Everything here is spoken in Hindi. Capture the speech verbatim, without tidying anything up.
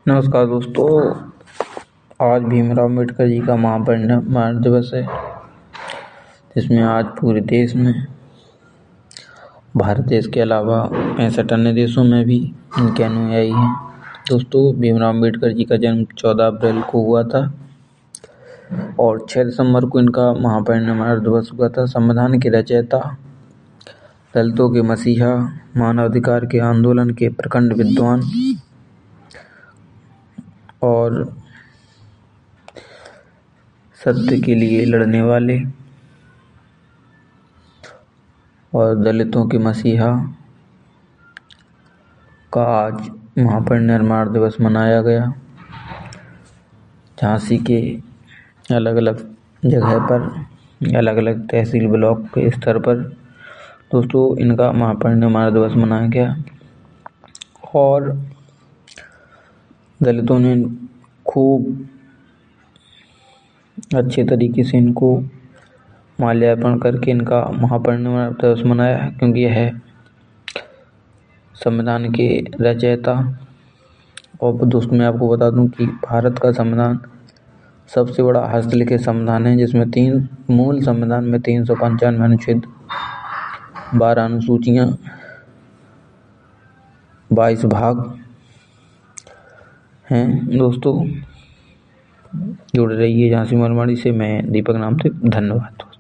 नमस्कार दोस्तों, आज भीमराव अम्बेडकर जी का महापरिनिर्वाण दिवस है, जिसमें आज पूरे देश में, भारत देश के अलावा पैंसठ अन्य देशों में भी इनके अनुयायी हैं। दोस्तों, भीमराव अम्बेडकर जी का जन्म चौदह अप्रैल को हुआ था और छह दिसंबर को इनका महापरिनिर्वाण दिवस हुआ था। संविधान के रचयिता, दलितों के मसीहा, मानवाधिकार के आंदोलन के प्रखंड विद्वान और सत्य के लिए लड़ने वाले और दलितों के मसीहा का आज महापरिनिर्वाण दिवस मनाया गया। झांसी के अलग अलग जगह पर, अलग अलग तहसील ब्लॉक के स्तर पर दोस्तों इनका महापरिनिर्वाण दिवस मनाया गया और दलितों ने खूब अच्छे तरीके से इनको माल्यार्पण करके इनका महापरिनिर्वाण दिवस मनाया, क्योंकि यह संविधान के रचयिता। और दोस्तों, मैं आपको बता दूं कि भारत का संविधान सबसे बड़ा हस्तलिखित संविधान है, जिसमें तीन मूल संविधान में तीन सौ पंचानवे अनुच्छेद, बारह अनुसूचियां, बाईस भाग हैं। दोस्तों, जुड़ रहिए झांसी मरवाड़ी से। मैं दीपक नाम से। धन्यवाद।